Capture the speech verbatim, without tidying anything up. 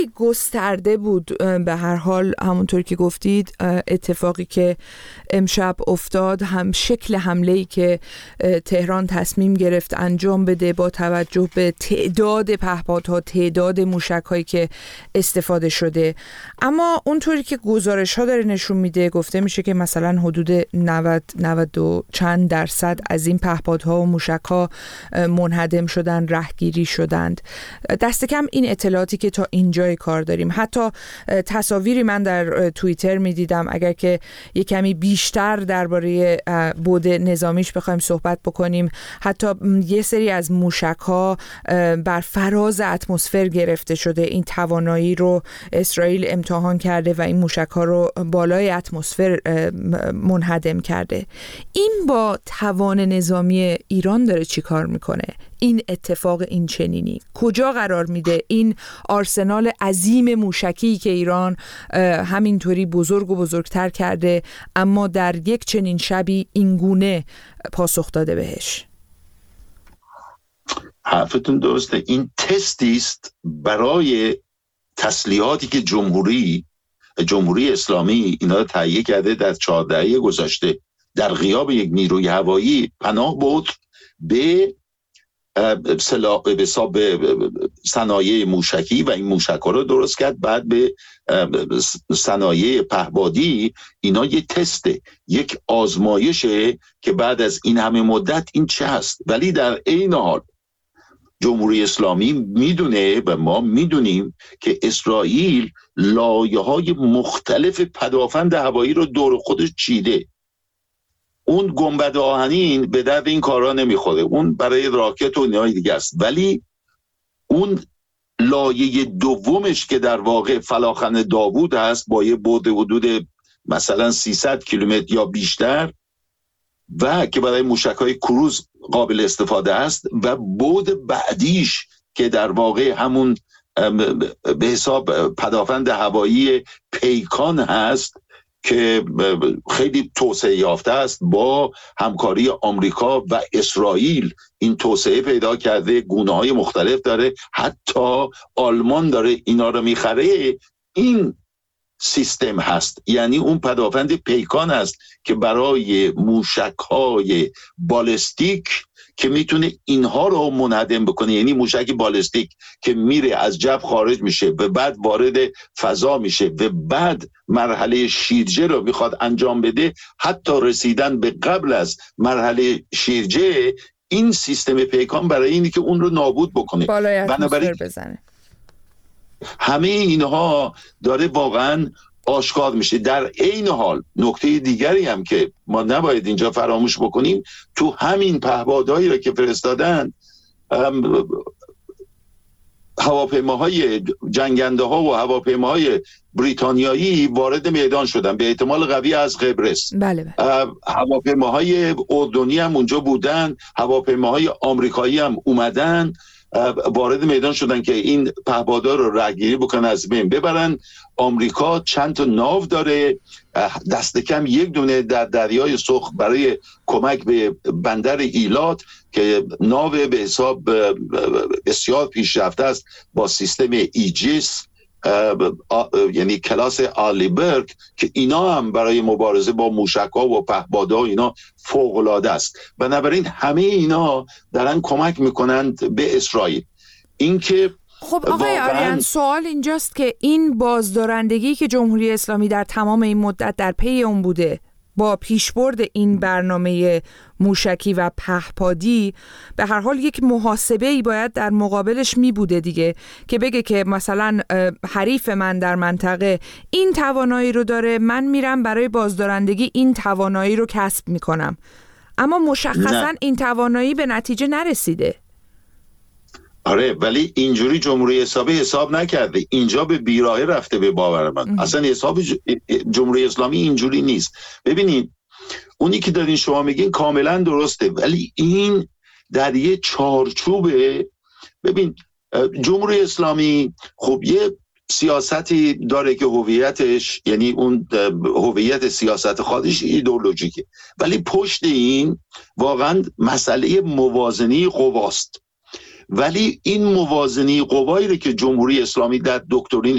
گسترده بود. به هر حال همونطور که گفتید اتفاقی که امشب افتاد، هم شکل حمله‌ای که تهران تصمیم گرفت انجام بده با توجه به تعداد پهپادها، تعداد موشک‌هایی که استفاده شده، اما اونطوری که گزارش‌ها داره نشون میده، گفته میشه که مثلا حدود نود نود و چند درصد از این پهپادها و موشک‌ها منهدم شدن، رهگیری شدند. دست کم این اطلاعاتی که تا اینجای کار داریم. حتی تصاویری من در توییتر میدیدم، اگر که یک کمی بیشتر درباره بعد نظامیش بخوایم صحبت بکنیم، حتی یه سری از موشک‌ها بر فراز اتمسفر گرفته شده. این توانایی رو اسرائیل امتحان کرده و این موشک‌ها رو بالای اتمسفر منهدم کرده. این با توان نظامی ایران داره چی کار میکنه؟ این اتفاق این چنینی کجا قرار میده؟ این آرسنال عظیم موشکی که ایران همینطوری بزرگ و بزرگتر کرده، اما در یک چنین شبی اینگونه پاسخ داده بهش. حرفتون درسته. این تستی است برای تسلیحاتی که جمهوری جمهوری اسلامی اینا رو تهیه کرده در چهار دهه گذشته. در غیاب یک نیروی هوایی پناه برد به سلاح به حساب صنایع موشکی و این موشک‌ها رو درست کرد، بعد به صنایع پهپادی. اینا یه تسته، یک آزمایشه که بعد از این همه مدت این چه هست. ولی در عین حال جمهوری اسلامی میدونه و ما میدونیم که اسرائیل لایه‌های مختلف پدافند هوایی رو دور خودش چیده. اون گنبد آهنین به درد این کارا نمیخوره، اون برای راکت و اینای دیگه است. ولی اون لایه دومش که در واقع فلاخن داوود هست با یه بعد حدود مثلا سیصد کیلومتر یا بیشتر و که برای موشک‌های کروز قابل استفاده است، و بعد بعدیش که در واقع همون به حساب پدافند هوایی پیکان هست که خیلی توسعه یافته است، با همکاری آمریکا و اسرائیل این توسعه پیدا کرده، گونه‌های مختلف داره، حتی آلمان داره اینا رو میخره. این سیستم هست، یعنی اون پدافند پیکان است که برای موشک‌های بالستیک که میتونه اینها رو منهدم بکنه، یعنی موشک بالستیک که میره از جو خارج میشه و بعد وارد فضا میشه و بعد مرحله شیرجه رو میخواد انجام بده، حتی رسیدن به قبل از مرحله شیرجه. این سیستم پیکان برای اینی که اون رو نابود بکنه، بنابراین بزنه. همه اینها داره واقعا آشکار میشه. در عین حال نکته دیگری هم که ما نباید اینجا فراموش بکنیم، تو همین پهپادهایی را که فرستادن، هواپیماهای جنگنده ها و هواپیماهای بریتانیایی وارد میدان شدن، به احتمال قوی از قبرس. بله بله. هواپیماهای اردنی هم اونجا بودن، هواپیماهای آمریکایی هم اومدن وارد میدان شدن که این پهپادها رو رهگیری بکنن، از بین ببرن. آمریکا چند تا ناو داره، دست کم یک دونه در دریای سرخ برای کمک به بندر ایلات که ناو به حساب بسیار پیشرفته است با سیستم ایجیس، یعنی کلاس آلیبرگ، که اینا هم برای مبارزه با موشک‌ها و پهپادها اینا فوق‌العاده است. بنابراین همه اینا دارن کمک میکنند به اسرائیل. اینکه خب آقای آریان، سوال اینجاست که این بازدارندگی که جمهوری اسلامی در تمام این مدت در پی اون بوده با پیشبرد این برنامه موشکی و پهپادی، به هر حال یک محاسبه‌ای باید در مقابلش می بوده دیگه، که بگه که مثلا حریف من در منطقه این توانایی رو داره، من میرم برای بازدارندگی این توانایی رو کسب میکنم، اما مشخصا نه. این توانایی به نتیجه نرسیده. آره، ولی اینجوری جمهوری اسلامی حساب نکرده، اینجا به بیراهه رفته به باور من. اصلا حساب جمهوری اسلامی اینجوری نیست. ببینید اونی که دارین شما میگین کاملا درسته، ولی این در یه چارچوبه. ببین جمهوری اسلامی خب یه سیاستی داره که هویتش، یعنی اون هویت سیاست خودش ایدئولوژیکه، ولی پشت این واقعا مسئله موازنه قواست. ولی این موازنه قوایی رو که جمهوری اسلامی در دکترین